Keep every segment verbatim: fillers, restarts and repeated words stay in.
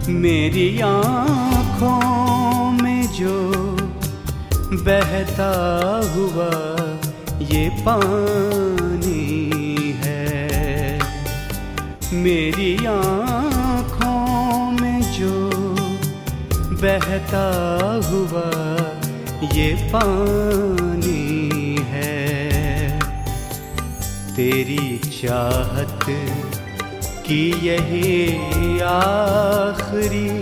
मेरी आँखों में जो बहता हुआ ये पानी है, मेरी आँखों में जो बहता हुआ ये पानी है। तेरी चाहत की यही आखिरी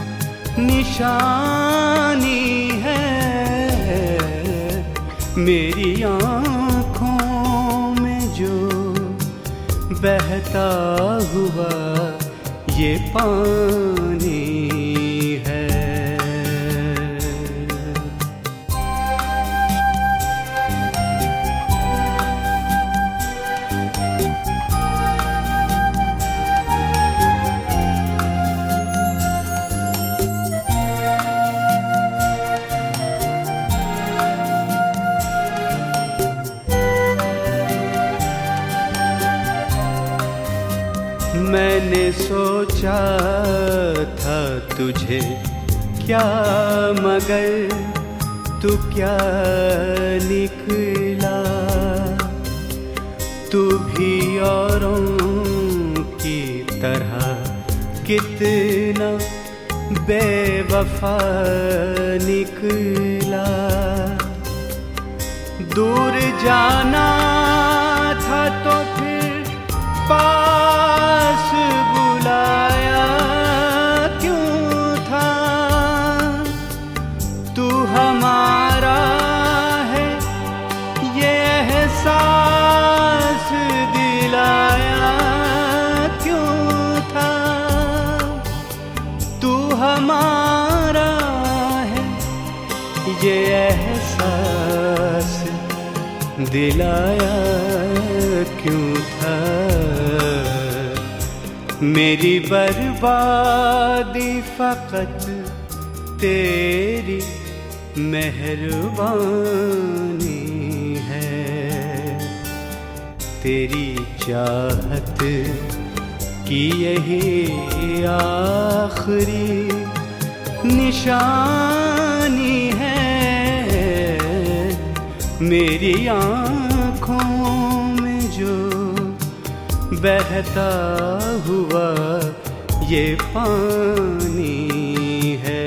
निशानी है। मेरी आँखों में जो बहता हुआ ये पानी है। मैंने सोचा था तुझे क्या, मगर तू क्या निकला। तू भी औरों की तरह कितना बेवफा निकला। दूर जाना था तो फिर पास बुलाया क्यों था। तू हमारा है ये एहसास दिलाया क्यों था। तू हमारा है ये एहसास दिलाया क्यों था। मेरी बर्बादी फकत तेरी मेहरबानी है। तेरी चाहत की यही आखिरी निशानी है। मेरी आँखों में जो बहता हुआ ये पानी है।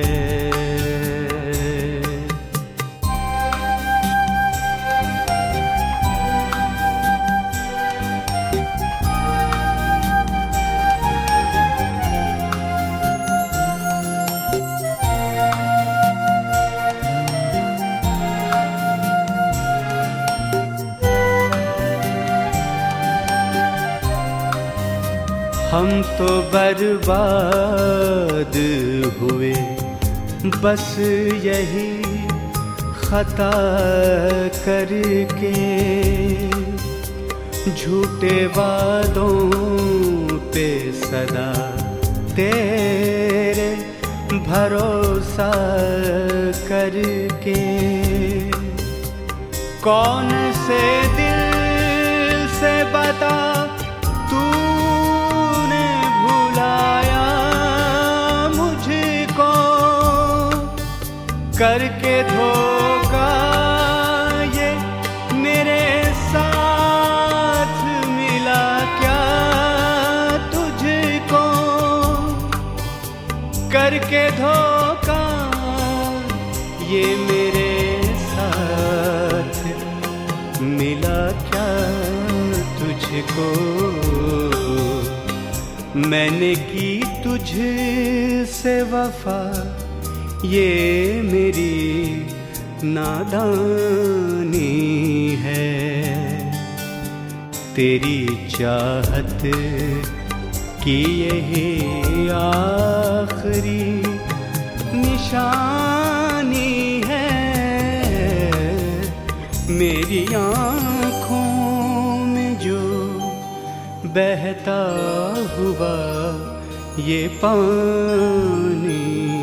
हम तो बर्बाद हुए बस यही खता करके। झूठे वादों पे सदा तेरे भरोसा करके। कौन से दिल से बता तूने भुलाया मुझको। करके धोखा ये मेरे साथ मिला क्या तुझको। करके धोखा ये मेरे साथ मिला क्या तुझको। मैंने की तुझसे वफा ये मेरी नादानी है। तेरी चाहत की यही आखिरी निशानी है। मेरी आँखों में जो बहता हुआ ये पानी